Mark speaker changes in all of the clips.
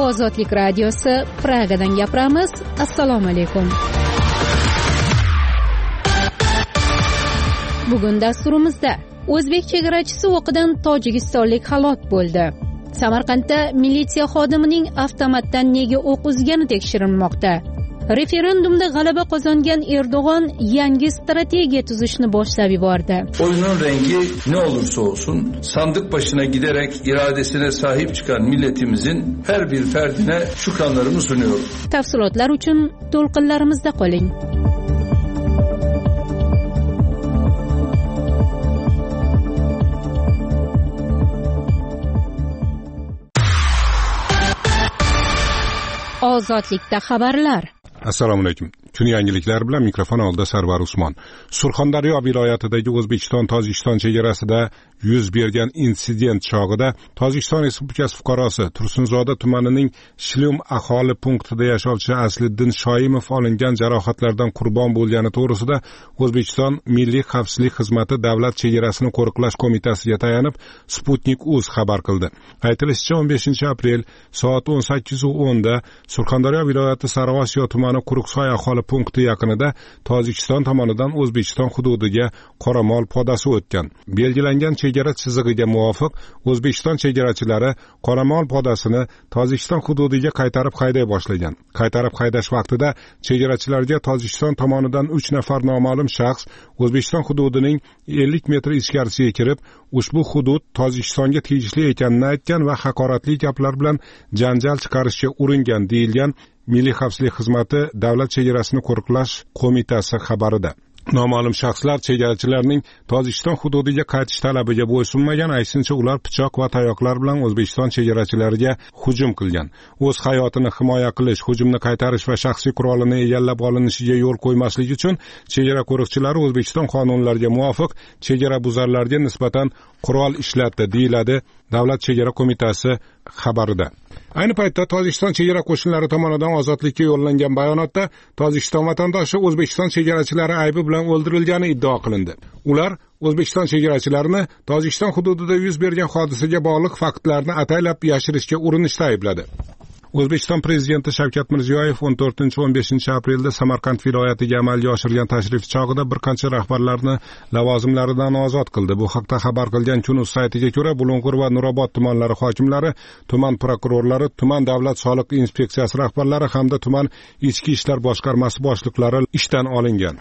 Speaker 1: Ozodlik radiosi Pragadan gapiramiz. Assalomu alaykum. Bugun dasturimizda o'zbek chegarachisi o'qidan tojikistonlik halok bo'ldi. Samarqandda militsiya xodimining avtomatdan nega o'q uzgani tekshirilmoqda. Referendumda g'alaba qozongan Erdo'g'on yangi strategiya tuzishni boshlab yubordi.
Speaker 2: Oyunun rengi ne olursa olsun sandık başına giderek iradesine sahip çıkan milletimizin her bir ferdine şükranlarımı sunuyorum.
Speaker 1: Tafsilotlar uchun to'lqinlarimizda qoling. Ozodlikda xabarlar.
Speaker 3: Assalomu alaykum. Kun yangiliklar bilan mikrofon oldida Sarvar Usmon. Surxondaryo viloyatidagi O'zbekiston-Tojikiston chegarasida yuz bergan insident chog'ida Tojikiston Respublikasi fuqarosi Tursunzoda tumanining Shilum aholi punktida yashovchi Asliddin Shoimov olingan jarohatlardan qurbon bo'lgani to'g'risida O'zbekiston Milliy xavfsizlik xizmati Davlat chegarasini qo'riqlash qo'mitasiga tayanib Sputnik.uz xabar qildi. Aytilishicha, 15-aprel soat 18:10 da Surxondaryo viloyati Sariosiyo tumani Quruqsoy aholi punkti yaqinida Tojikiston tomonidan O'zbekiston hududiga qoramol podasi o'tgan. Belgilangan chegara chizig'iga muvofiq O'zbekiston chegarachilari qoramol podasini Tojikiston hududiga qaytarib hayday boshlagan. Qaytarib haydash vaqtida chegarachilarga Tojikiston tomonidan 3 nafar noma'lum shaxs O'zbekiston hududining 50 metr ichkarisiga kirib, ushbu hudud Tojikistonga tegishli ekanini aytgan va haqoratli gaplar bilan janjal chiqarishga uringan deyilgan Milliy xavfsizlik xizmati Davlat chegarasini qo'riqlash qo'mitasi xabarida. Noma'lum shaxslar chegarachilarning Tojikiston hududiga qaytish talabiga bo'ysunmagan, aytsincha ular pichoq va tayoqlar bilan O'zbekiston chegarachilariga hujum qilgan. O'z hayotini himoya qilish, hujumni qaytarish va shaxsiy qurolini egallab olinishiga yo'l qo'ymaslik uchun chegara qo'riqchilari O'zbekiston qonunlariga muvofiq chegara buzarlarga nisbatan qurol ishlatdi, deyiladi Davlat chegara qo'mitasi xabarida. Ayni paytda Tojikiston chegara qo'shinlari tomonidan ozodlikka yo'llangan bayonotda Tojikiston vatandoshi O'zbekiston chegarachilari aybi bilan o'ldirilgani iddao qilindi. Ular O'zbekiston chegarachilarini Tojikiston hududida yuz bergan hodisaga bog'liq faktlarni ataylab yashirishga urinishda aybladi. O'zbekiston prezidenti Shavkat Mirziyoyev 14-15 aprelda Samarqand viloyatiga amalga oshirgan tashrif chog'ida bir qancha rahbarlarni lavozimlaridan ozod qildi. Bu haqda xabar qilgan Kun.uz saytiga ko'ra, Bulung'ur va Nurobod tumanlari hokimlari, tuman prokurorlari, tuman davlat soliq inspeksiyasi rahbarlari hamda tuman ichki ishlar boshqarmasi boshliqlari ishdan olingan.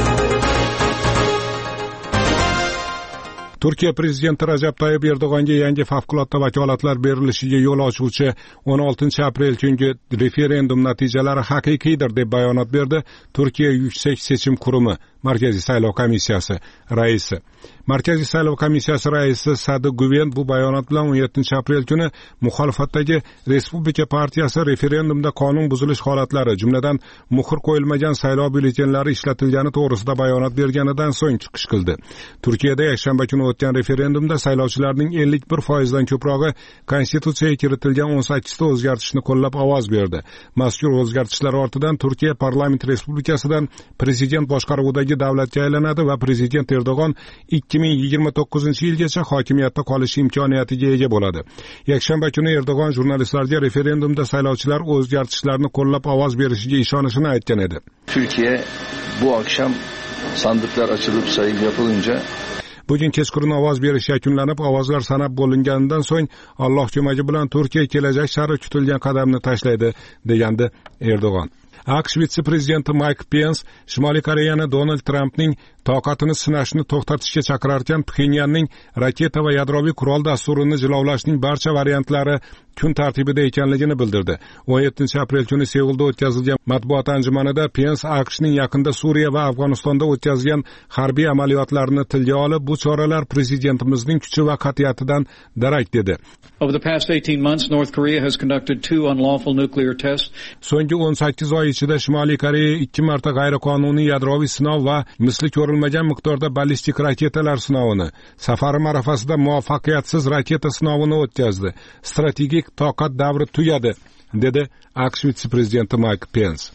Speaker 3: Turkiya prezidenti Rajab Tayyip Erdo'g'onga yangi favqulodda vakolatlar berilishiga yo'l ochuvchi 16-aprel kungi referendum natijalari haqiqiydir deb bayonot berdi Turkiya Yuksak seçim Kurumi Markaziy saylov komissiyasi raisi. Markaziy saylov komissiyasi raisi Sadi Guven bu bayonot bilan 17-aprel kuni muxolifatdagi Respublika partiyasi referendumda qonun buzilish holatlari, jumladan muhr qo'yilmagan saylov byulletenlari ishlatilgani to'g'risida bayonot berganidan so'ng chiqish qildi. Turkiyada yakshanba kuni o'tgan referendumda saylovchilarning 51% dan ko'prog'i konstitutsiyaga kiritilgan 18 ta o'zgartishni qo'llab ovoz berdi. Mazkur o'zgartishlar ortidan Turkiya parlament respublikasidan prezident boshqaruvidagi davlatga aylanadi va prezident Erdo'g'on 2029-yilgacha hokimiyatda qolish imkoniyatiga ega bo'ladi. Yakshanba kuni Erdo'g'on jurnalistlarga referendumda saylovchilar o'zgartishlarni qo'llab ovoz berishiga ishonishini aytgan edi.
Speaker 2: Türkiye bu akşam sandıklar açılıp sayım yapılınca
Speaker 3: Bugun kechqurun ovoz berish yakunlanib, ovozlar sanab bo'linganidan so'ng Alloh ko'magi bilan Turkiya kelajak sari kutilgan qadamni tashlaydi, degandi Erdo'g'on. AQSh vitse-prezidenti Mike Pence Shimoliy Koreyani Donald Trampning toqatini sinashni to'xtatishga chaqirarkan, Pxenyanning raketa va yadroviy qurol dasturini jilovlashning barcha variantlari kun tartibida ekanligini bildirdi. 17-aprel kuni Seulda o'tkazilgan matbuot anjumanida Pence AQShning yaqinda Suriya va Afg'onistonda o'tkazgan harbiy amaliyotlarni tilga olib, bu choralar prezidentimizning kuchi va qat'iyatidan darak dedi.
Speaker 4: Over the past 18 months, North Korea has conducted 2 unlawful nuclear tests.
Speaker 3: So'nggi 18 oy ichida Shimoliy Koreya 2 marta g'ayriqonuniy yadroviy sinov va misli ko'rilmagan miqdorda ballistik raketalar sinovini, safari arafasida muvaffaqiyatsiz raketa sinovini o'tkazdi. Strategik toqat davri tugadi, dedi AQSh vitse-prezidenti Mike Pence.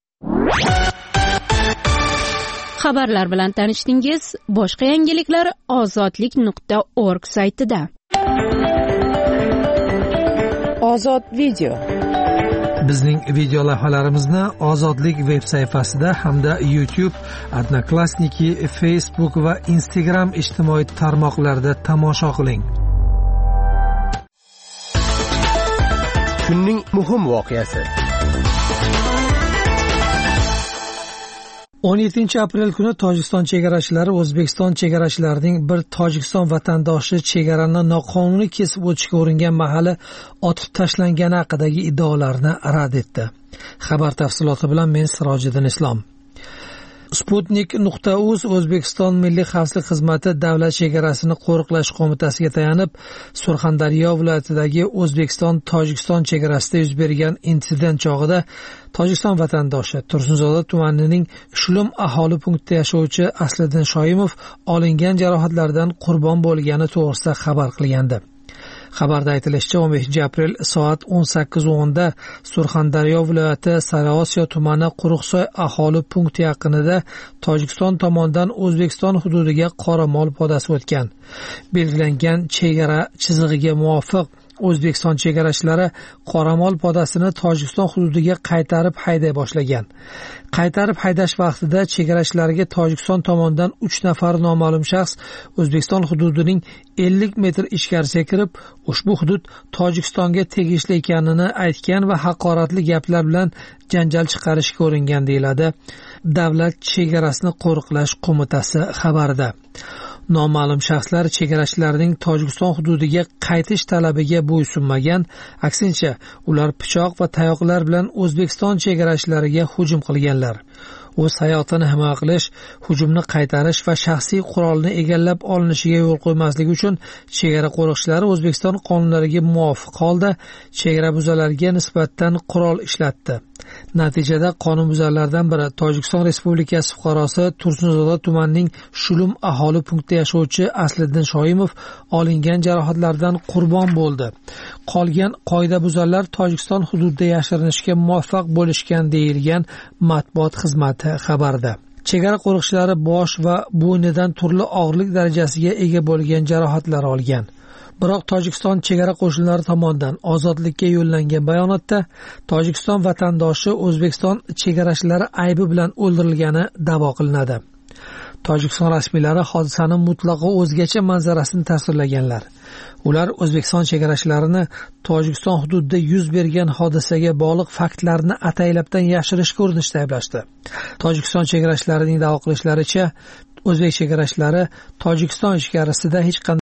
Speaker 1: Xabarlar bilan tanishdingiz. Boshqa yangiliklar ozodlik.org saytida.
Speaker 5: Ozod video. Bizning video lavhalarimizni Ozodlik veb sayfasida hamda YouTube, Odnoklassniki, Facebook va Instagram ijtimoiy tarmoqlarida tomosha qiling.
Speaker 6: Kunning muhim voqeasi.
Speaker 5: 17 aprel kuni Tojikiston chegarachilari O'zbekiston chegarachilarining bir Tojikiston vatandoshi chegarani noqonuniy kesib o'tishga uringan mahali otib tashlangani haqidagi iddaolarni rad etdi. Xabar tafsiloti bilan men Sirojiddin Islom. Sputnik.uz O'zbekiston Milliy xavfsizlik xizmati davlat chegarasini qo'riqlash qo'mitasiga tayanib, Surxondaryo viloyatidagi O'zbekiston-Tojikiston chegarasida yuz bergan insident chog'ida Tojikiston vatandoshi Tursunzoda tumanining Shulum aholi punktida yashovchi Asliddin Shoimov olingan jarohatlardan qurbon bo'lgani to'g'risida xabar qilgandi. Xabarda aytilishicha, 15 aprel soat 18:10 da Surxondaryo viloyati Sariosiyo tumani Quruqsoy aholi punkti yaqinida Tojikiston tomonidan O'zbekiston hududiga qoramol podasi o'tgan. Belgilangan chegara chizig'iga muvofiq O'zbekiston chegarachilari qoramol podasini Tojikiston hududiga qaytarib hayday boshlagan. Qaytarib haydash vaqtida chegarachilarga Tojikiston tomonidan 3 nafar noma'lum shaxs O'zbekiston hududining 50 metr ichkarisiga kirib, ushbu hudud Tojikistonga tegishli ekanini aytgan va haqoratli gaplar bilan janjal chiqarishga uringan deyiladi Davlat chegarasini qo'riqlash qo'mitasi xabarida. Noma'lum shaxslar chegarachilarning Tojikiston hududiga qaytish talabiga bo'ysunmagan, aksincha ular pichoq va tayoqlar bilan O'zbekiston chegarachilariga hujum qilganlar. O'z hayotini himoya qilish, hujumni qaytarish va shaxsiy qurolni egallab olinishiga yo'l qo'ymaslik uchun chegara qo'riqchilari O'zbekiston qonunlariga muvofiq holda chegarabuzarlarga nisbatan qurol ishlatdi. Natijada qonunbuzarlardan biri Tojikiston Respublikasi fuqarosi Tursunzoda tumanining Shulum aholi punktida yashovchi Asliddin Shoimov olingan jarohatlardan qurbon bo'ldi. Qolgan qoidabuzarlar Tojikiston hududida yashirinishga muvaffaq bo'lishgan deyilgan matbuot xizmati xabarda. Chegara qo'riqchilari bosh va bo'ynidan turli og'irlik darajasiga ega bo'lgan jarohatlar olgan. Biroq Tojikiston chegara qo'shinlari tomonidan ozodlikka yo'llangan bayonotda Tojikiston vatandoshi O'zbekiston chegarachilari aybi bilan o'ldirilgani da'vo qilinadi. Tojikiston rasmiylari hodisaning mutlaqo o'zgacha manzarasini tasvirlaganlar. Ular O'zbekiston chegarachilarini Tojikiston hududida yuz bergan hodisaga bog'liq faktlarni ataylabdan yashirishga urinishda ayblashdi. Tojikiston chegarachilarining da'vo qilishlaricha, O'zbek chegarachilari Tojikiston ichkarisida hech qanday